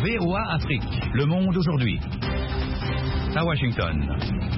VOA Afrique, Le Monde aujourd'hui. À Washington.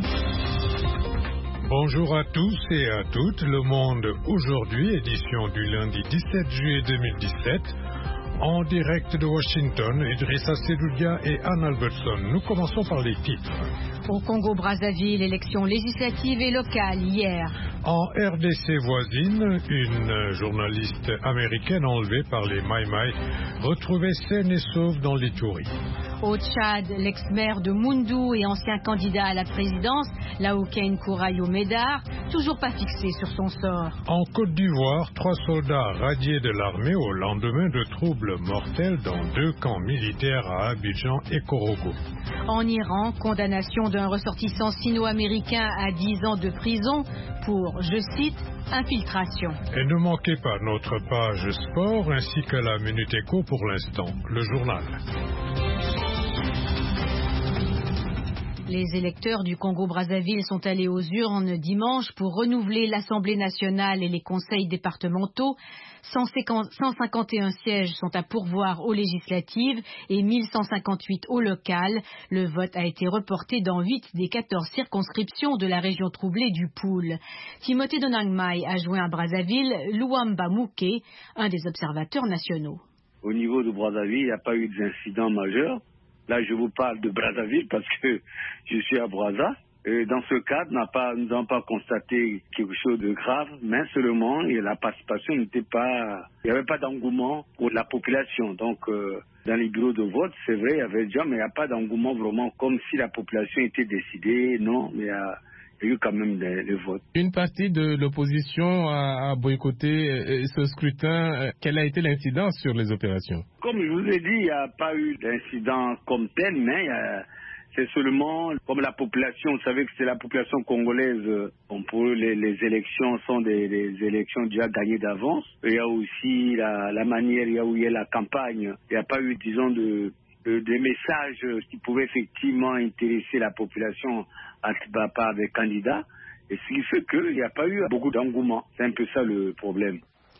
Bonjour à tous et à toutes. Le Monde aujourd'hui, édition du lundi 17 juillet 2017. En direct de Washington, Idrissa Seloudia et Anne Albertson. Nous commençons par les titres. Au Congo-Brazzaville, élections législatives et locales hier. En RDC voisine, une journaliste américaine enlevée par les Maï-Maï, retrouvée saine et sauve dans l'Itourie. Au Tchad, l'ex-maire de Moundou et ancien candidat à la présidence, Laouken Kourayo Médard, toujours pas fixé sur son sort. En Côte d'Ivoire, 3 soldats radiés de l'armée au lendemain de troubles mortels dans 2 camps militaires à Abidjan et Korogo. En Iran, condamnation d'un ressortissant sino-américain à 10 ans de prison pour, je cite, infiltration. Et ne manquez pas notre page sport ainsi que la Minute Éco pour l'instant, le journal. Les électeurs du Congo-Brazzaville sont allés aux urnes dimanche pour renouveler l'Assemblée nationale et les conseils départementaux. 151 sièges sont à pourvoir aux législatives et 1158 aux locales. Le vote a été reporté dans 8 des 14 circonscriptions de la région troublée du Poul. Timothée Donangmai a joint à Brazzaville Luamba Mouké, un des observateurs nationaux. Au niveau de Brazzaville, il n'y a pas eu d'incident majeur. Là, je vous parle de Brazzaville parce que je suis à Brazza. Et dans ce cadre, nous n'avons pas constaté quelque chose de grave, mais seulement la participation n'était pas... Il n'y avait pas d'engouement pour la population. Donc, dans les bureaux de vote, c'est vrai, il y avait des gens, mais il n'y a pas d'engouement vraiment comme si la population était décidée. Non, mais il y a eu quand même des votes. Une partie de l'opposition a boycotté ce scrutin. Quelle a été l'incidence sur les opérations? Comme je vous ai dit, il n'y a pas eu d'incident comme tel, mais c'est seulement comme la population, vous savez que c'est la population congolaise. Pour eux, les élections sont des élections déjà gagnées d'avance. Il y a aussi la manière, où il y a la campagne. Il n'y a pas eu, disons, des messages qui pouvaient effectivement intéresser la population à part des candidats. Et ce qui fait qu'il n'y a pas eu beaucoup d'engouement. C'est un peu ça le problème.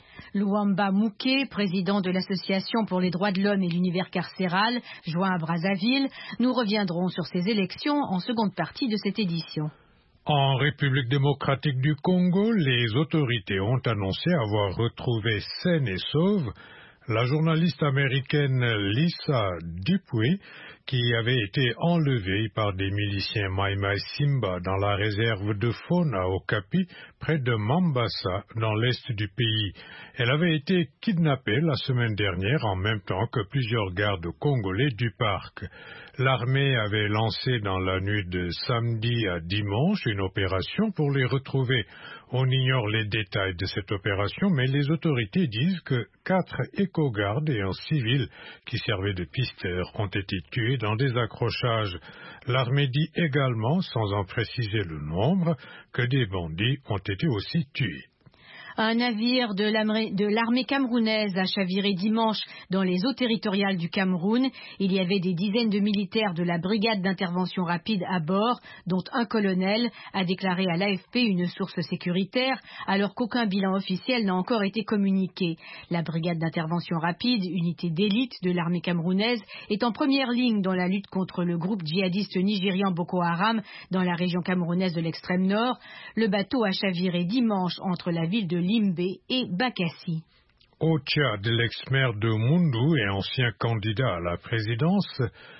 Luamba Mouké, président de l'Association pour les droits de l'homme et l'univers carcéral, joint à Brazzaville. Nous reviendrons sur ces élections en seconde partie de cette édition. En République démocratique du Congo, les autorités ont annoncé avoir retrouvé saine et sauve la journaliste américaine Lisa Dupuy, qui avait été enlevée par des miliciens Maïmaï Simba dans la réserve de faune à Okapi, près de Mambasa, dans l'est du pays. Elle avait été kidnappée la semaine dernière en même temps que plusieurs gardes congolais du parc. L'armée avait lancé dans la nuit de samedi à dimanche une opération pour les retrouver. On ignore les détails de cette opération, mais les autorités disent que 4 éco-gardes et un civil qui servaient de pisteurs ont été tués dans des accrochages. L'armée dit également, sans en préciser le nombre, que des bandits ont été aussi tués. Un navire de l'armée camerounaise a chaviré dimanche dans les eaux territoriales du Cameroun. Il y avait des dizaines de militaires de la brigade d'intervention rapide à bord, dont un colonel, a déclaré à l'AFP une source sécuritaire, alors qu'aucun bilan officiel n'a encore été communiqué. La brigade d'intervention rapide, unité d'élite de l'armée camerounaise, est en première ligne dans la lutte contre le groupe djihadiste nigérian Boko Haram dans la région camerounaise de l'extrême nord. Le bateau a chaviré dimanche entre la ville de Limbé et Bakassi. Au Tchad, l'ex-maire de Moundou et ancien candidat à la présidence,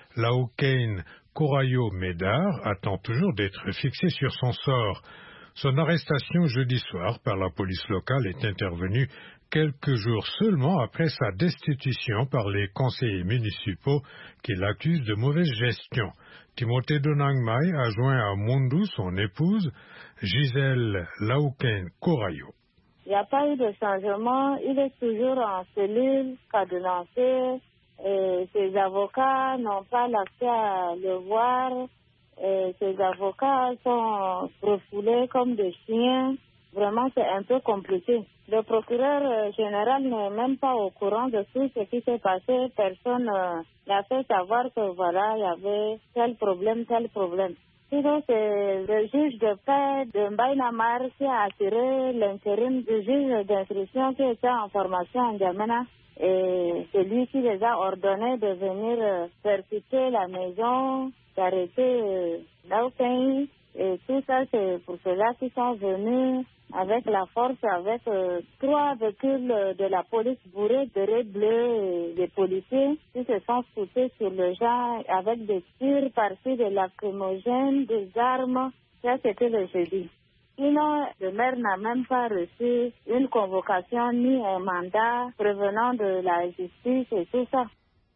Laouken Kourayo Médard, attend toujours d'être fixé sur son sort. Son arrestation jeudi soir par la police locale est intervenue quelques jours seulement après sa destitution par les conseillers municipaux qui l'accusent de mauvaise gestion. Timothée Donangmai a joint à Moundou son épouse, Gisèle Laouken Kourayo. Il n'y a pas eu de changement, il est toujours en cellule, cadenassé, et ses avocats n'ont pas l'accès à le voir, et ses avocats sont refoulés comme des chiens. Vraiment, c'est un peu compliqué. Le procureur général n'est même pas au courant de tout ce qui s'est passé. Personne n'a fait savoir que voilà, il y avait tel problème, tel problème. Sinon, c'est le juge de paix de Mbaïnamar qui a assuré l'intérim du juge d'instruction qui était en formation en Djamena. Et c'est lui qui les a ordonnés de venir percuter la maison, d'arrêter Dauphin. Et tout ça, c'est pour cela qu'ils sont venus avec la force, avec 3 véhicules de la police bourrés de raies bleues et des policiers qui se sont foutés sur le gens avec des tirs par-ci, des lacrymogènes, des armes. Ça, c'était le jeudi. Sinon, le maire n'a même pas reçu une convocation ni un mandat prévenant de la justice et tout ça.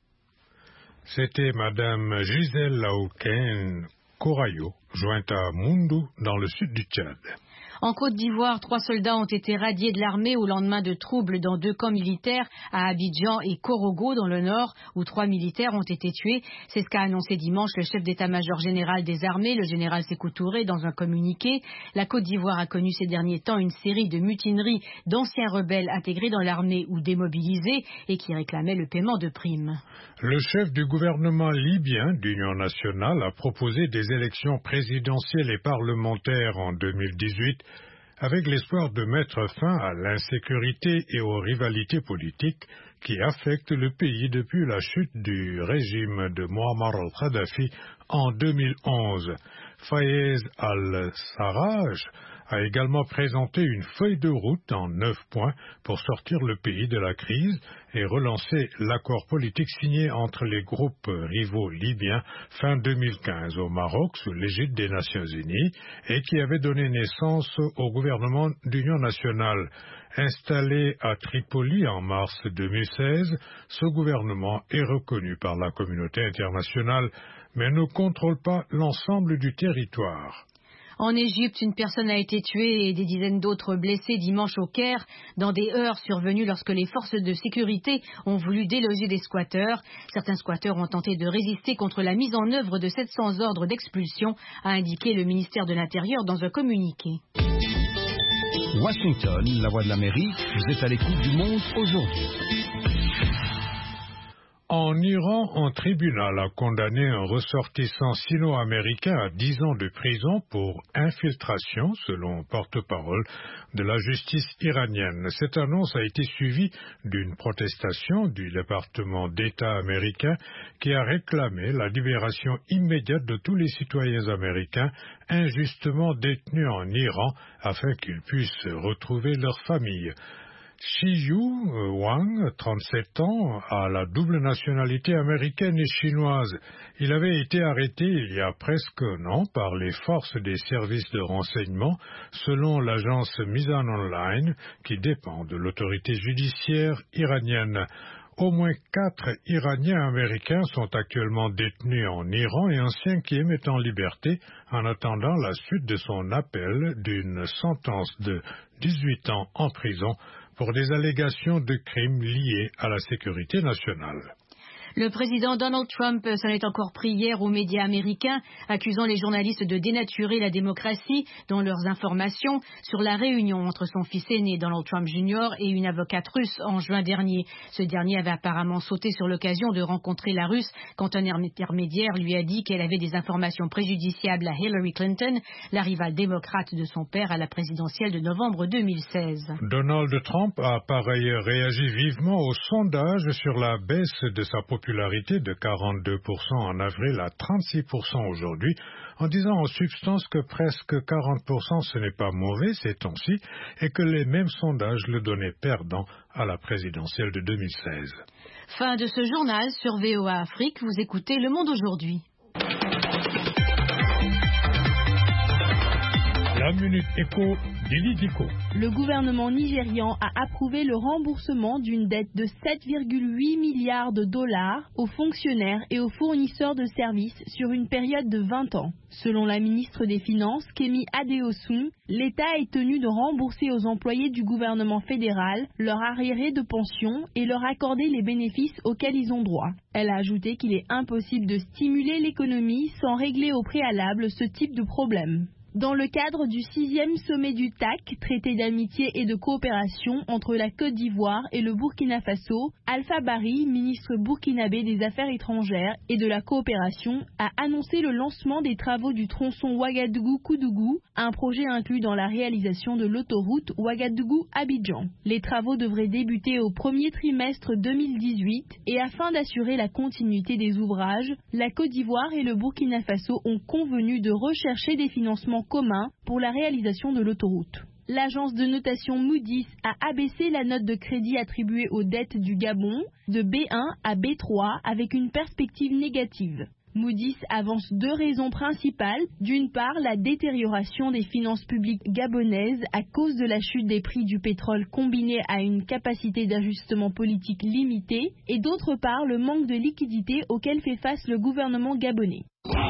C'était Madame Gisèle Laouken Korayo, jointe à Moundou, dans le sud du Tchad. En Côte d'Ivoire, 3 soldats ont été radiés de l'armée au lendemain de troubles dans 2 camps militaires à Abidjan et Korogo dans le nord, où 3 militaires ont été tués. C'est ce qu'a annoncé dimanche le chef d'état-major général des armées, le général Sékou Touré, dans un communiqué. La Côte d'Ivoire a connu ces derniers temps une série de mutineries d'anciens rebelles intégrés dans l'armée ou démobilisés et qui réclamaient le paiement de primes. Le chef du gouvernement libyen d'Union nationale a proposé des élections présidentielles et parlementaires en 2018 avec l'espoir de mettre fin à l'insécurité et aux rivalités politiques qui affectent le pays depuis la chute du régime de Muammar al-Kadhafi en 2011. Fayez al-Sarraj a également présenté une feuille de route en 9 points pour sortir le pays de la crise et relancer l'accord politique signé entre les groupes rivaux libyens fin 2015 au Maroc sous l'égide des Nations Unies et qui avait donné naissance au gouvernement d'union nationale. Installé à Tripoli en mars 2016, ce gouvernement est reconnu par la communauté internationale mais ne contrôle pas l'ensemble du territoire. En Égypte, une personne a été tuée et des dizaines d'autres blessées dimanche au Caire dans des heurts survenus lorsque les forces de sécurité ont voulu déloger des squatteurs. Certains squatteurs ont tenté de résister contre la mise en œuvre de 700 ordres d'expulsion, a indiqué le ministère de l'Intérieur dans un communiqué. Washington, la voix de l'Amérique, vous êtes à l'écoute du monde aujourd'hui. En Iran, un tribunal a condamné un ressortissant sino-américain à 10 ans de prison pour infiltration, selon porte-parole de la justice iranienne. Cette annonce a été suivie d'une protestation du département d'État américain qui a réclamé la libération immédiate de tous les citoyens américains injustement détenus en Iran afin qu'ils puissent retrouver leur famille. Shiyu Wang, 37 ans, a la double nationalité américaine et chinoise. Il avait été arrêté il y a presque un an par les forces des services de renseignement, selon l'agence Mizan Online, qui dépend de l'autorité judiciaire iranienne. Au moins 4 Iraniens américains sont actuellement détenus en Iran et un 5e est en liberté en attendant la suite de son appel d'une sentence de 18 ans en prison pour des allégations de crimes liés à la sécurité nationale. Le président Donald Trump s'en est encore pris hier aux médias américains, accusant les journalistes de dénaturer la démocratie dans leurs informations sur la réunion entre son fils aîné Donald Trump Jr. et une avocate russe en juin dernier. Ce dernier avait apparemment sauté sur l'occasion de rencontrer la Russe quand un intermédiaire lui a dit qu'elle avait des informations préjudiciables à Hillary Clinton, la rivale démocrate de son père à la présidentielle de novembre 2016. Donald Trump a par ailleurs réagi vivement au sondage sur la baisse de sa popularité de 42% en avril à 36% aujourd'hui, en disant en substance que presque 40% ce n'est pas mauvais ces temps-ci et que les mêmes sondages le donnaient perdant à la présidentielle de 2016. Fin de ce journal sur VOA Afrique, vous écoutez Le Monde aujourd'hui. La Minute Éco d'Eli Diko. Le gouvernement nigérian a approuvé le remboursement d'une dette de 7,8 milliards de dollars aux fonctionnaires et aux fournisseurs de services sur une période de 20 ans. Selon la ministre des Finances, Kemi Adeosun, l'État est tenu de rembourser aux employés du gouvernement fédéral leur arriéré de pension et leur accorder les bénéfices auxquels ils ont droit. Elle a ajouté qu'il est impossible de stimuler l'économie sans régler au préalable ce type de problème. Dans le cadre du 6e sommet du TAC, traité d'amitié et de coopération entre la Côte d'Ivoire et le Burkina Faso, Alpha Bari, ministre burkinabé des Affaires étrangères et de la coopération, a annoncé le lancement des travaux du tronçon Ouagadougou-Koudougou, un projet inclus dans la réalisation de l'autoroute Ouagadougou-Abidjan. Les travaux devraient débuter au premier trimestre 2018 et afin d'assurer la continuité des ouvrages, la Côte d'Ivoire et le Burkina Faso ont convenu de rechercher des financements commun pour la réalisation de l'autoroute. L'agence de notation Moody's a abaissé la note de crédit attribuée aux dettes du Gabon de B1 à B3 avec une perspective négative. Moody's avance 2 raisons principales. D'une part, la détérioration des finances publiques gabonaises à cause de la chute des prix du pétrole combinée à une capacité d'ajustement politique limitée et d'autre part, le manque de liquidité auquel fait face le gouvernement gabonais.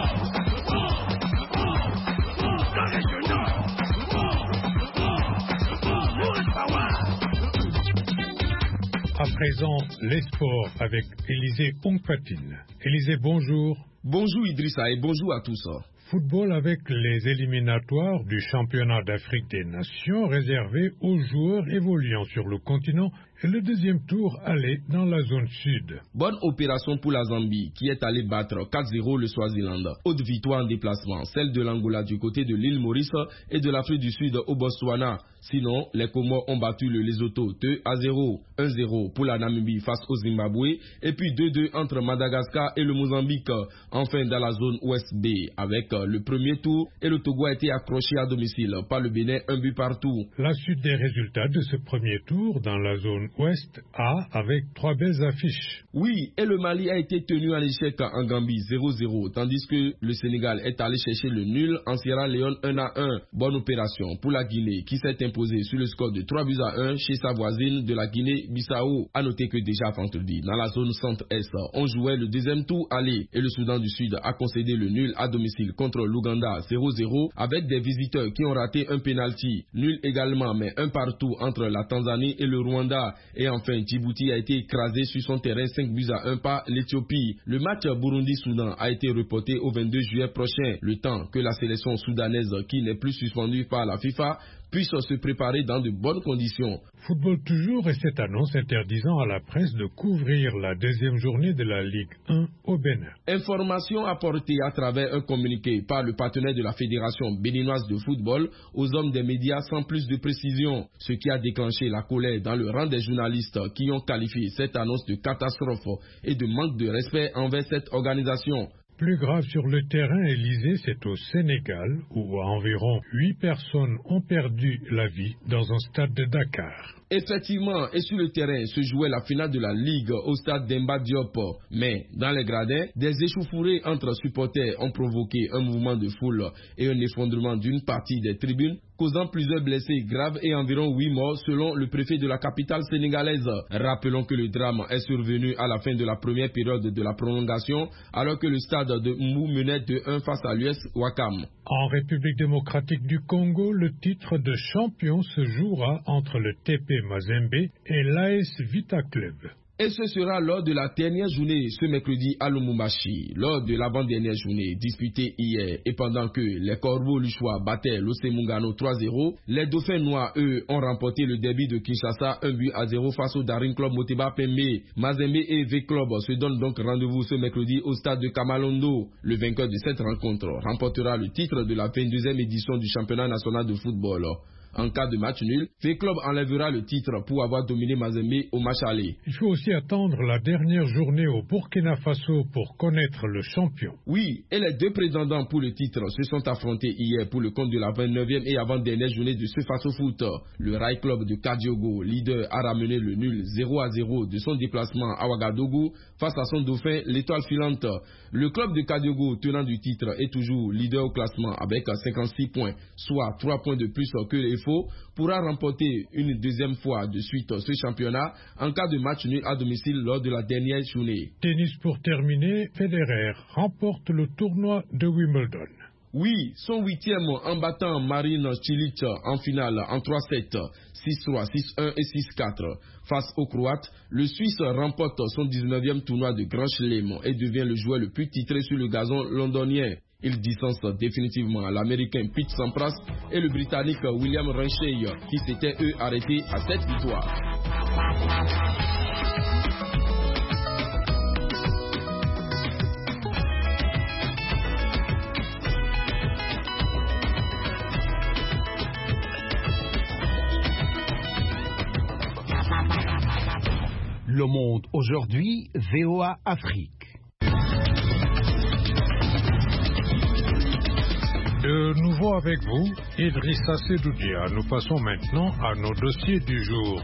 À présent, les sports avec Élisée Onkpatine. Élisée, bonjour. Bonjour Idrissa et bonjour à tous. Football avec les éliminatoires du championnat d'Afrique des Nations réservés aux joueurs évoluant sur le continent et le deuxième tour aller dans la zone sud. Bonne opération pour la Zambie qui est allée battre 4-0 le Swaziland. Haute victoire en déplacement, celle de l'Angola du côté de l'île Maurice et de l'Afrique du Sud au Botswana. Sinon, les Comores ont battu le Lesotho 2-0, 1-0 pour la Namibie face au Zimbabwe et puis 2-2 entre Madagascar et le Mozambique. Enfin dans la zone Ouest B avec le premier tour et le Togo a été accroché à domicile par le Bénin 1 but partout. La suite des résultats de ce premier tour dans la zone Ouest A avec 3 belles affiches. Oui, et le Mali a été tenu à l'échec en Gambie 0-0 tandis que le Sénégal est allé chercher le nul en Sierra Leone 1-1. Bonne opération pour la Guinée qui s'est imposée sur le score de 3-1 chez sa voisine de la Guinée-Bissau. A noter que déjà vendredi dans la zone centre-est, on jouait le deuxième tour aller et le Soudan du Sud a concédé le nul à domicile contre l'Ouganda 0-0 avec des visiteurs qui ont raté un penalty. Nul également mais un partout entre la Tanzanie et le Rwanda. Et enfin, Djibouti a été écrasé sur son terrain 5-1 par l'Éthiopie. Le match Burundi-Soudan a été reporté au 22 juillet prochain, le temps que la sélection soudanaise, qui n'est plus suspendue par la FIFA, puisse se préparer dans de bonnes conditions. Football toujours et cette annonce interdisant à la presse de couvrir la deuxième journée de la Ligue 1 au Bénin. Information apportée à travers un communiqué par le partenaire de la Fédération béninoise de football aux hommes des médias sans plus de précision, ce qui a déclenché la colère dans le rang des journalistes qui ont qualifié cette annonce de catastrophe et de manque de respect envers cette organisation. Plus grave sur le terrain, Élysée, c'est au Sénégal, où environ 8 personnes ont perdu la vie dans un stade de Dakar. Effectivement, et sur le terrain se jouait la finale de la Ligue au stade Demba Diop. Mais dans les gradins, des échauffourées entre supporters ont provoqué un mouvement de foule et un effondrement d'une partie des tribunes, causant plusieurs blessés graves et environ 8 morts selon le préfet de la capitale sénégalaise. Rappelons que le drame est survenu à la fin de la première période de la prolongation, alors que le stade de Mbou menait 2-1 face à l'US Ouakam. En République démocratique du Congo, le titre de champion se jouera entre le TP Mazembe et l'AS Vita Club. Et ce sera lors de la dernière journée ce mercredi à Lubumbashi, lors de l'avant-dernière journée disputée hier. Et pendant que les Corbeaux Luchois battaient l'OC Mungano 3-0, les Dauphins Noirs, eux, ont remporté le derby de Kinshasa 1-0 face au Daring Club Moteba Pembe. Mazembe et V-Club se donnent donc rendez-vous ce mercredi au stade de Kamalondo. Le vainqueur de cette rencontre remportera le titre de la 22e édition du championnat national de football. En cas de match nul, V-Club enlèvera le titre pour avoir dominé Mazembe au match aller. Il faut aussi attendre la dernière journée au Burkina Faso pour connaître le champion. Oui, et les deux prétendants pour le titre se sont affrontés hier pour le compte de la 29e et avant-dernière journée de ce Faso Foot. Le Rai Club de Kadiogo, leader, a ramené le nul 0-0 de son déplacement à Ouagadougou face à son dauphin, l'étoile filante. Le club de Kadiogo, tenant du titre, est toujours leader au classement avec 56 points, soit 3 points de plus que les pourra remporter une deuxième fois de suite ce championnat en cas de match nul à domicile lors de la dernière journée. Tennis pour terminer, Federer remporte le tournoi de Wimbledon. Oui, son 8e en battant Marin Cilic en finale en 3-7, 6-3, 6-1 et 6-4. Face aux Croates, le Suisse remporte son 19e tournoi de Grand Chelem et devient le joueur le plus titré sur le gazon londonien. Il distance définitivement l'Américain Pete Sampras et le Britannique William Renshaw, qui s'étaient eux arrêtés à cette victoire. Le Monde aujourd'hui, VOA Afrique. De nouveau avec vous, Idrissa Sedoudia. Nous passons maintenant à nos dossiers du jour.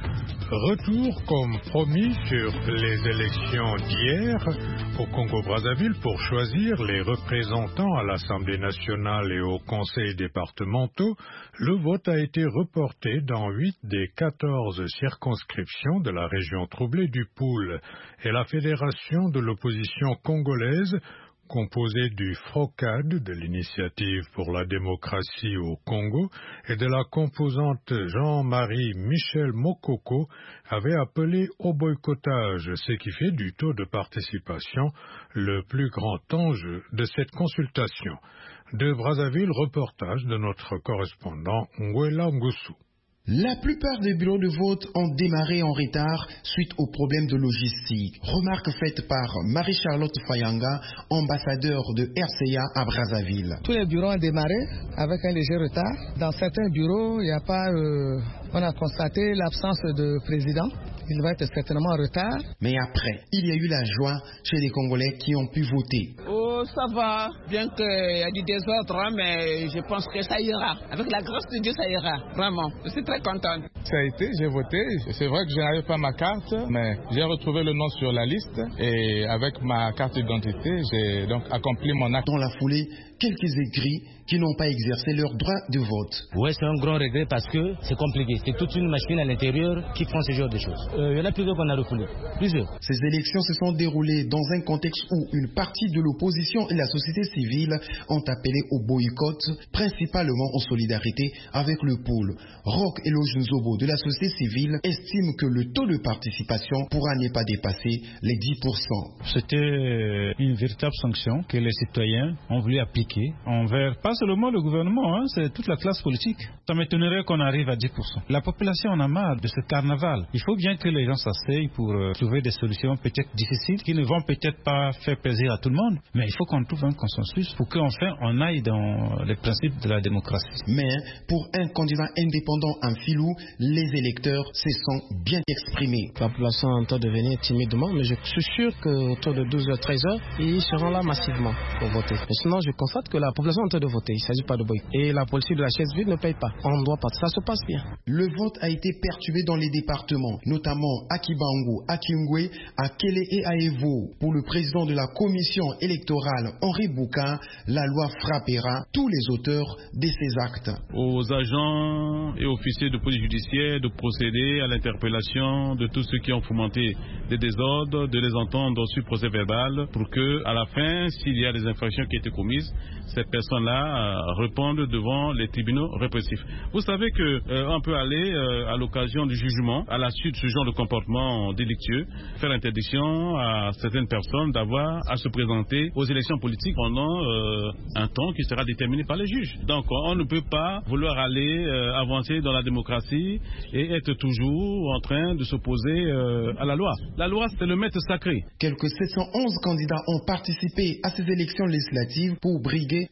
Retour, comme promis, sur les élections d'hier au Congo-Brazzaville pour choisir les représentants à l'Assemblée nationale et aux conseils départementaux. Le vote a été reporté dans 8 des 14 circonscriptions de la région troublée du Poul, et la Fédération de l'opposition congolaise, composée du FROCAD, de l'Initiative pour la démocratie au Congo, et de la composante Jean-Marie Michel Mokoko, avait appelé au boycottage, ce qui fait du taux de participation le plus grand enjeu de cette consultation. De Brazzaville, reportage de notre correspondant Ngwela Ngousou. La plupart des bureaux de vote ont démarré en retard suite aux problèmes de logistique. Remarque faite par Marie-Charlotte Fayanga, ambassadeur de RCA à Brazzaville. Tous les bureaux ont démarré avec un léger retard. Dans certains bureaux, il n'y a pas... on a constaté l'absence de président. Il va être certainement en retard. Mais après, il y a eu la joie chez les Congolais qui ont pu voter. Oh, ça va. Bien qu'il y a du désordre, mais je pense que ça ira. Avec la grâce de Dieu, ça ira. Vraiment. Je suis très contente. Ça a été, j'ai voté. C'est vrai que je n'avais pas ma carte, mais j'ai retrouvé le nom sur la liste. Et avec ma carte d'identité, j'ai donc accompli mon acte. Dans la foulée, quelques aigris qui n'ont pas exercé leur droit de vote. Oui, c'est un grand regret parce que c'est compliqué. C'est toute une machine à l'intérieur qui font ce genre de choses. Il y en a plusieurs qu'on a refoulés. Plusieurs. Ces élections se sont déroulées dans un contexte où une partie de l'opposition et la société civile ont appelé au boycott, principalement en solidarité avec le pôle. Roch Eloge Nzobo de la société civile estime que le taux de participation pourra ne pas dépasser les 10%. C'était une véritable sanction que les citoyens ont voulu appliquer envers pas seulement le gouvernement, c'est toute la classe politique. Ça m'étonnerait qu'on arrive à 10%. La population en a marre de ce carnaval. Il faut bien que les gens s'asseyent pour trouver des solutions peut-être difficiles qui ne vont peut-être pas faire plaisir à tout le monde, mais il faut qu'on trouve un consensus pour qu'enfin on aille dans les principes de la démocratie. Mais pour un candidat indépendant en filou, les électeurs se sont bien exprimés. La population entend devenir timidement, mais je suis sûr qu'autour de 12h, 13h, ils seront là massivement pour voter. Mais sinon, je constate que la population entend de voter. Il ne s'agit pas de boycott. Et la politique de la chaise vide ne paye pas. On ne doit pas. Ça se passe bien. Le vote a été perturbé dans les départements, notamment à Kibango, à Kingwe, à Kele et à Evo. Pour le président de la commission électorale, Henri Bouka, la loi frappera tous les auteurs de ces actes. Aux agents et officiers de police judiciaire de procéder à l'interpellation de tous ceux qui ont fomenté des désordres, de les entendre sur procès verbal pour que, à la fin, s'il y a des infractions qui ont été commises, ces personnes-là répondent devant les tribunaux répressifs. Vous savez qu'on peut aller à l'occasion du jugement, à la suite de ce genre de comportement délictueux, faire interdiction à certaines personnes d'avoir à se présenter aux élections politiques pendant un temps qui sera déterminé par les juges. Donc on ne peut pas vouloir aller avancer dans la démocratie et être toujours en train de s'opposer à la loi. La loi, c'est le maître sacré. Quelques 711 candidats ont participé à ces élections législatives pour briguer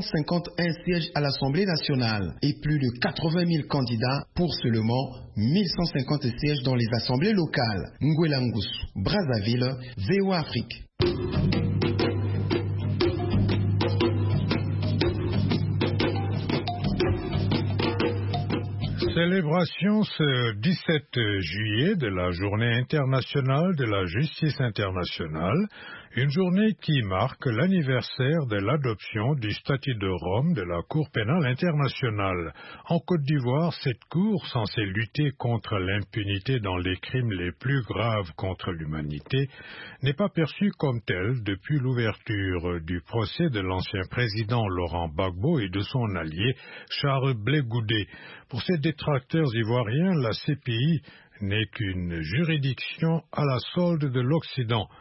151 sièges à l'Assemblée nationale et plus de 80 000 candidats pour seulement 1150 sièges dans les assemblées locales. Ngwela Ngousou, Brazzaville, VOA Afrique. Célébration ce 17 juillet de la Journée internationale de la justice internationale, une journée qui marque l'anniversaire de l'adoption du statut de Rome de la Cour pénale internationale. En Côte d'Ivoire, cette cour, censée lutter contre l'impunité dans les crimes les plus graves contre l'humanité, n'est pas perçue comme telle depuis l'ouverture du procès de l'ancien président Laurent Gbagbo et de son allié Charles Blé Goudé. Pour ces détracteurs ivoiriens, la CPI n'est qu'une juridiction à la solde de l'Occident.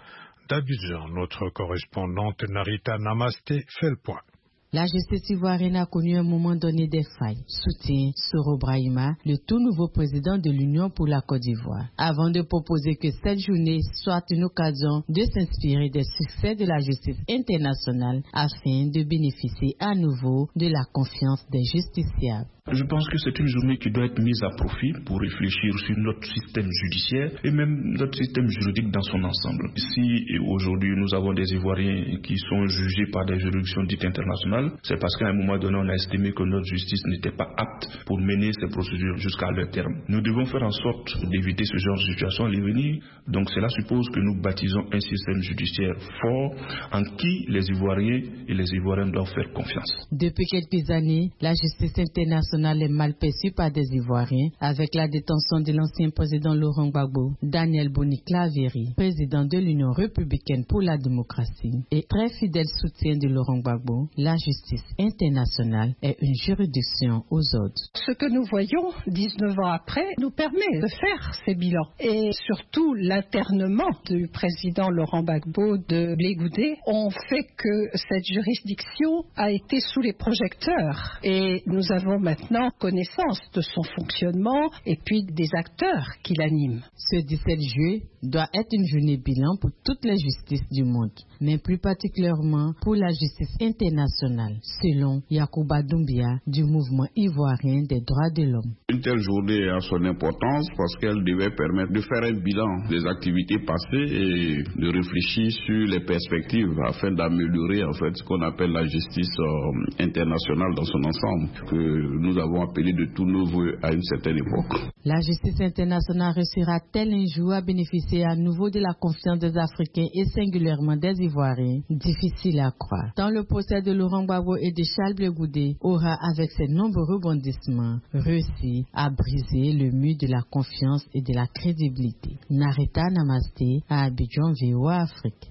D'Abidjan, notre correspondante Narita Namasté fait le point. La justice ivoirienne a connu un moment donné des failles, soutient Soro Brahima, le tout nouveau président de l'Union pour la Côte d'Ivoire, avant de proposer que cette journée soit une occasion de s'inspirer des succès de la justice internationale afin de bénéficier à nouveau de la confiance des justiciables. Je pense que c'est une journée qui doit être mise à profit pour réfléchir sur notre système judiciaire et même notre système juridique dans son ensemble. Si aujourd'hui nous avons des Ivoiriens qui sont jugés par des juridictions dites internationales, c'est parce qu'à un moment donné on a estimé que notre justice n'était pas apte pour mener ces procédures jusqu'à leur terme. Nous devons faire en sorte d'éviter ce genre de situation à l'avenir. Donc cela suppose que nous bâtissons un système judiciaire fort en qui les Ivoiriens et les Ivoiriennes doivent faire confiance. Depuis quelques années, la justice internationale est mal perçue par des Ivoiriens avec la détention de l'ancien président Laurent Gbagbo, Daniel Boni-Claverie, président de l'Union républicaine pour la démocratie et très fidèle soutien de Laurent Gbagbo. La justice internationale est une juridiction aux ordres. Ce que nous voyons 19 ans après nous permet de faire ces bilans et surtout l'internement du président Laurent Gbagbo de Blé-Goudé ont fait que cette juridiction a été sous les projecteurs et nous avons maintenant connaissance de son fonctionnement et puis des acteurs qui l'animent. Ce 17 juillet doit être une journée bilan pour toutes les justices du monde, mais plus particulièrement pour la justice internationale, selon Yacouba Doumbia du mouvement ivoirien des droits de l'homme. Une telle journée a son importance parce qu'elle devait permettre de faire un bilan des activités passées et de réfléchir sur les perspectives afin d'améliorer en fait ce qu'on appelle la justice internationale dans son ensemble, que nous avons appelé de tous nos voeux à une certaine époque. La justice internationale réussira-t-elle un jour à bénéficier à nouveau de la confiance des Africains et singulièrement des Ivoiriens? Difficile à croire. Dans le procès de Laurent Gbagbo et de Charles Blé-Goudé aura, avec ses nombreux rebondissements, réussi à briser le mur de la confiance et de la crédibilité. Narita Namasté à Abidjan, VOA Afrique.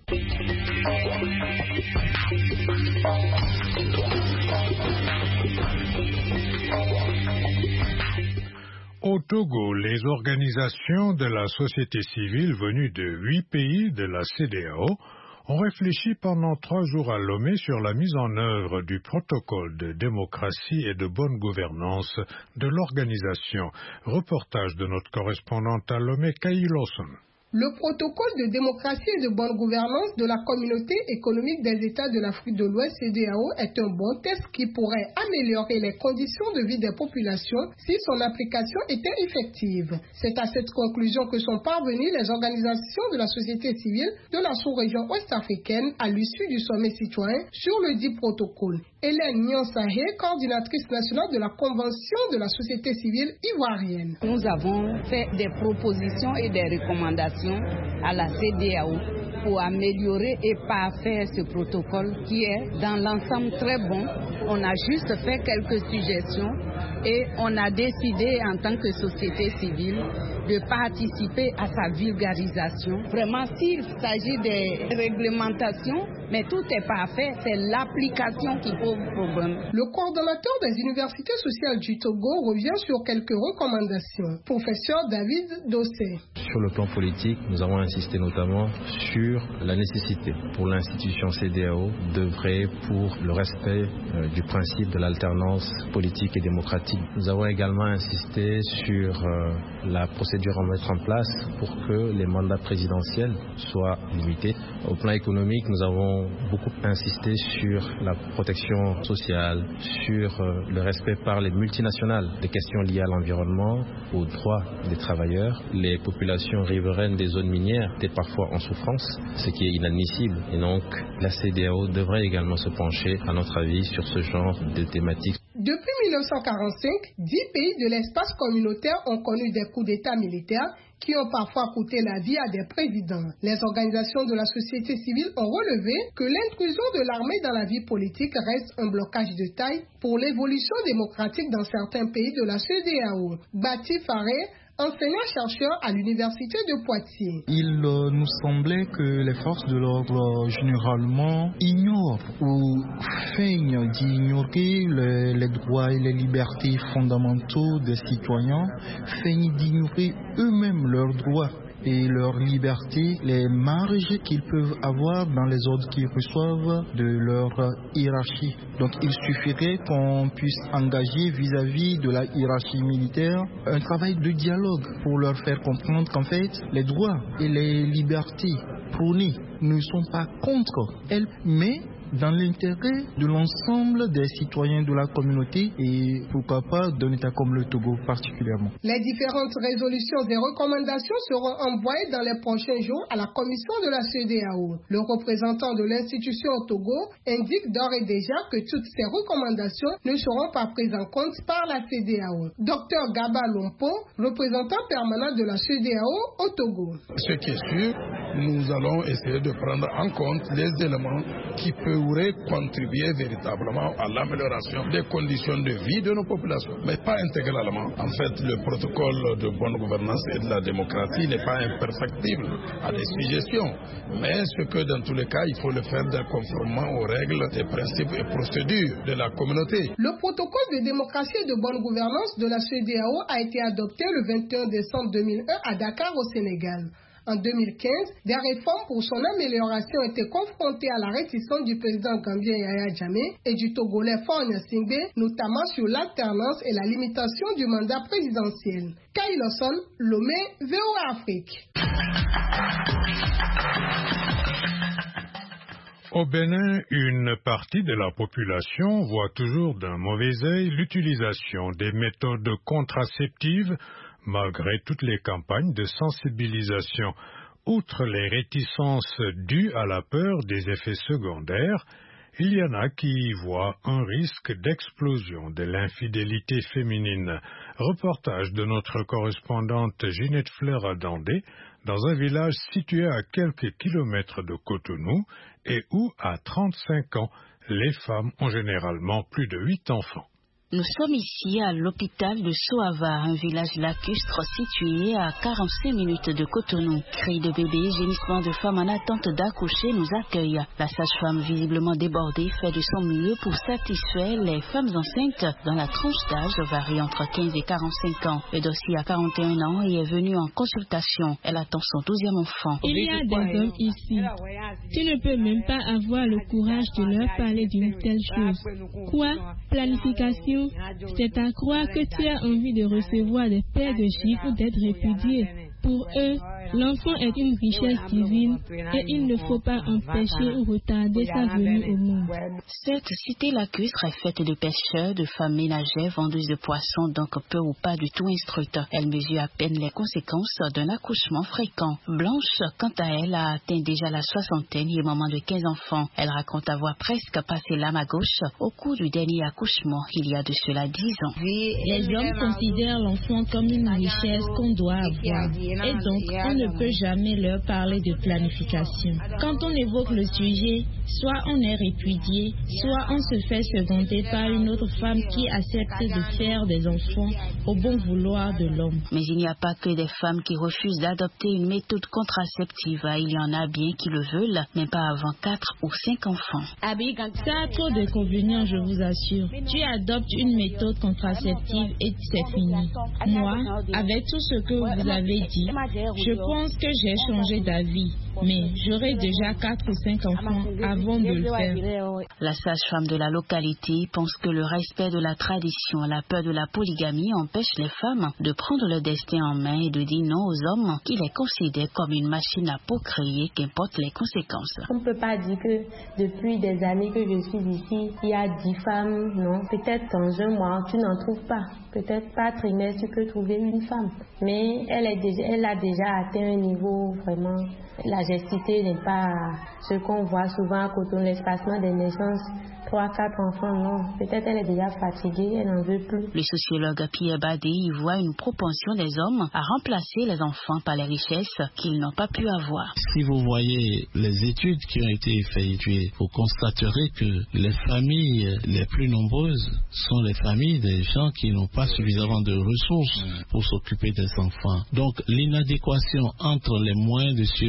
Au Togo, les organisations de la société civile venues de 8 pays de la CEDEAO ont réfléchi pendant 3 jours à Lomé sur la mise en œuvre du protocole de démocratie et de bonne gouvernance de l'organisation. Reportage de notre correspondante à Lomé, Kaï Lawson. Le protocole de démocratie et de bonne gouvernance de la communauté économique des États de l'Afrique de l'Ouest, CEDEAO, est un bon test qui pourrait améliorer les conditions de vie des populations si son application était effective. C'est à cette conclusion que sont parvenues les organisations de la société civile de la sous-région ouest-africaine à l'issue du sommet citoyen sur le dit protocole. Hélène Nyansahé, coordinatrice nationale de la Convention de la société civile ivoirienne. Nous avons fait des propositions et des recommandations à la CEDEAO pour améliorer et parfaire ce protocole qui est dans l'ensemble très bon. On a juste fait quelques suggestions et on a décidé en tant que société civile de participer à sa vulgarisation. Vraiment, s'il s'agit des réglementations, mais tout est parfait, c'est l'application qui pose problème. Le coordonnateur des universités sociales du Togo revient sur quelques recommandations. Professeur David Dossé. Sur le plan politique, nous avons insisté notamment sur la nécessité pour l'institution CEDEAO d'œuvrer pour le respect du principe de l'alternance politique et démocratique. Nous avons également insisté sur la procédure à mettre en place pour que les mandats présidentiels soient limités. Au plan économique, nous avons beaucoup insisté sur la protection sociale, sur le respect par les multinationales des questions liées à l'environnement, aux droits des travailleurs. Les populations riveraines des zones minières étaient parfois en souffrance, ce qui est inadmissible. Et donc, la CEDEAO devrait également se pencher, à notre avis, sur ce genre de thématiques. Depuis 1945, 10 pays de l'espace communautaire ont connu des coups d'État militaires qui ont parfois coûté la vie à des présidents. Les organisations de la société civile ont relevé que l'intrusion de l'armée dans la vie politique reste un blocage de taille pour l'évolution démocratique dans certains pays de la CEDEAO. Bati Faré, enseignant-chercheur à l'université de Poitiers. Il nous semblait que les forces de l'ordre généralement ignorent ou feignent d'ignorer les droits et les libertés fondamentaux des citoyens, feignent d'ignorer eux-mêmes leurs droits. et leur liberté, les marges qu'ils peuvent avoir dans les ordres qu'ils reçoivent de leur hiérarchie. Donc il suffirait qu'on puisse engager vis-à-vis de la hiérarchie militaire un travail de dialogue pour leur faire comprendre qu'en fait les droits et les libertés prônées ne sont pas contre elles, mais dans l'intérêt de l'ensemble des citoyens de la communauté et pourquoi pas d'un État comme le Togo particulièrement. Les différentes résolutions et recommandations seront envoyées dans les prochains jours à la commission de la CEDEAO. Le représentant de l'institution au Togo indique d'ores et déjà que toutes ces recommandations ne seront pas prises en compte par la CEDEAO. Dr Gaba Lompo, représentant permanent de la CEDEAO au Togo. Ce qui est sûr, nous allons essayer de prendre en compte les éléments qui pourraient contribuer véritablement à l'amélioration des conditions de vie de nos populations, mais pas intégralement. En fait, le protocole de bonne gouvernance et de la démocratie n'est pas imperfectible à des suggestions, mais ce que dans tous les cas, il faut le faire conformément aux règles, des principes et procédures de la communauté. Le protocole de démocratie et de bonne gouvernance de la CEDEAO a été adopté le 21 décembre 2001 à Dakar au Sénégal. En 2015, des réformes pour son amélioration étaient confrontées à la réticence du président gambien Yahya Jammeh et du Togolais Faure Gnassingbé, notamment sur l'alternance et la limitation du mandat présidentiel. Kyle Lawson, Lomé, VOA Afrique. Au Bénin, une partie de la population voit toujours d'un mauvais œil l'utilisation des méthodes contraceptives malgré toutes les campagnes de sensibilisation. Outre les réticences dues à la peur des effets secondaires, il y en a qui y voient un risque d'explosion de l'infidélité féminine. Reportage de notre correspondante Ginette Fleur-Adandé dans un village situé à quelques kilomètres de Cotonou et où, à 35 ans, les femmes ont généralement plus de 8 enfants. Nous sommes ici à l'hôpital de Soava, un village lacustre situé à 45 minutes de Cotonou. Cris de bébés, gémissements de femmes en attente d'accoucher nous accueillent. La sage-femme, visiblement débordée, fait de son mieux pour satisfaire les femmes enceintes dont la tranche d'âge varie entre 15 et 45 ans. Le dossier a 41 ans et est venu en consultation. Elle attend son 12e enfant. Il y a des hommes ici. Tu ne peux même pas avoir le courage de leur parler d'une telle chose. Quoi? Planification? C'est à croire que tu as envie de recevoir des paires de chiffres ou d'être répudié. Pour eux, l'enfant est une richesse divine et il ne faut pas empêcher ou retarder sa venue au monde. Cette cité lacustre est faite de pêcheurs, de femmes ménagères, vendeuses de poissons, donc peu ou pas du tout instruites. Elle mesure à peine les conséquences d'un accouchement fréquent. Blanche, quant à elle, a atteint déjà la soixantaine et maman de 15 enfants. Elle raconte avoir presque passé l'âme à gauche au cours du dernier accouchement, il y a de cela 10 ans. Les hommes considèrent l'enfant comme une richesse qu'on doit avoir. Et donc, on ne peut jamais leur parler de planification. Quand on évoque le sujet, soit on est répudié, soit on se fait seconder par une autre femme qui accepte de faire des enfants au bon vouloir de l'homme. Mais il n'y a pas que des femmes qui refusent d'adopter une méthode contraceptive. Il y en a bien qui le veulent, mais pas avant 4 ou 5 enfants. Ça a trop d'inconvénients, je vous assure. Tu adoptes une méthode contraceptive et c'est fini. Moi, avec tout ce que vous avez dit, je pense que j'ai changé d'avis, mais j'aurai déjà 4 ou 5 enfants avant de le faire. La sage-femme de la localité pense que le respect de la tradition, la peur de la polygamie empêche les femmes de prendre le destin en main et de dire non aux hommes qui les considèrent comme une machine à procréer, qu'importe les conséquences. On ne peut pas dire que depuis des années que je suis ici, il y a 10 femmes, non. Peut-être dans un mois, tu n'en trouves pas. Peut-être par trimestre, tu peux trouver une femme. Mais elle a déjà atteint un niveau vraiment... La gestité n'est pas ce qu'on voit souvent à Cotonou, l'espacement des naissances. 3-4 enfants, non. Peut-être elle est déjà fatiguée, elle n'en veut plus. Le sociologue Pierre Badé y voit une propension des hommes à remplacer les enfants par les richesses qu'ils n'ont pas pu avoir. Si vous voyez les études qui ont été effectuées, vous constaterez que les familles les plus nombreuses sont les familles des gens qui n'ont pas suffisamment de ressources pour s'occuper des enfants. Donc l'inadéquation entre les moyens de survie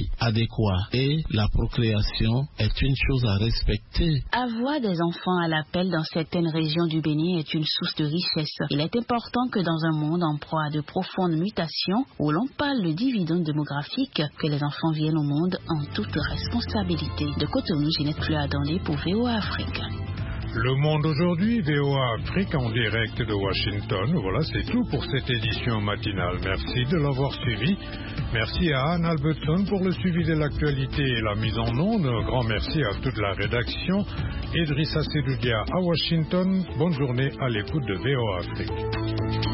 adéquat et la procréation est une chose à respecter. Avoir des enfants à l'appel dans certaines régions du Bénin est une source de richesse. Il est important que dans un monde en proie à de profondes mutations, où l'on parle de dividendes démographiques, que les enfants viennent au monde en toute responsabilité. De Cotonou, Ginette Fleur-Adandé pour VOA Afrique. Le Monde aujourd'hui, VOA Afrique en direct de Washington. Voilà, c'est tout pour cette édition matinale. Merci de l'avoir suivi. Merci à Anne Albertson pour le suivi de l'actualité et la mise en onde. Un grand merci à toute la rédaction. Idrissa Sedoudia à Washington. Bonne journée à l'écoute de VOA Afrique.